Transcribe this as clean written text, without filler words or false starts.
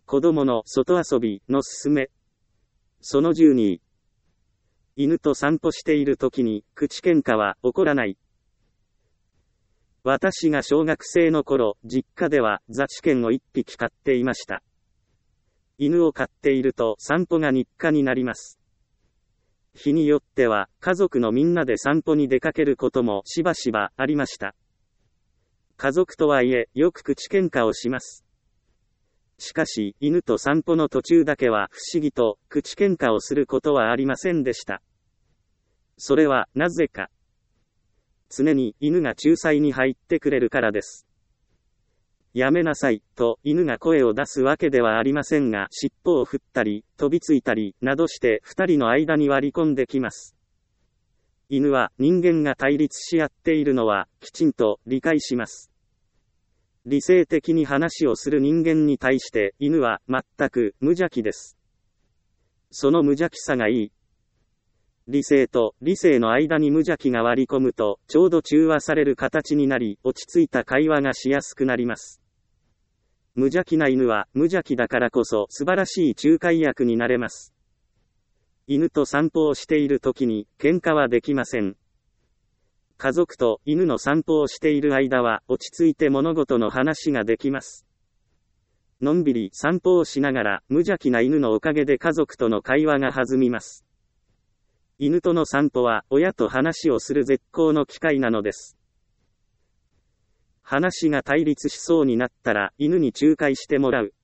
子供の外遊びのすすめ。その12。犬と散歩している時に口喧嘩は起こらない。私が小学生の頃、実家ではザチ犬を1匹飼っていました。犬を飼っていると散歩が日課になります。日によっては家族のみんなで散歩に出かけることもしばしばありました。家族とはいえよく口喧嘩をします。しかし犬と散歩の途中だけは不思議と口喧嘩をすることはありませんでした。それはなぜか。常に犬が仲裁に入ってくれるからです。やめなさいと犬が声を出すわけではありませんが、尻尾を振ったり飛びついたりなどして二人の間に割り込んできます。犬は人間が対立し合っているのはきちんと理解します。理性的に話をする人間に対して犬は全く無邪気です。その無邪気さがいい。理性と理性の間に無邪気が割り込むとちょうど中和される形になり、落ち着いた会話がしやすくなります。無邪気な犬は無邪気だからこそ素晴らしい仲介役になれます。犬と散歩をしている時に喧嘩はできません。家族と犬の散歩をしている間は落ち着いて物事の話ができます。のんびり散歩をしながら無邪気な犬のおかげで家族との会話が弾みます。犬との散歩は親と話をする絶好の機会なのです。話が対立しそうになったら犬に仲介してもらう。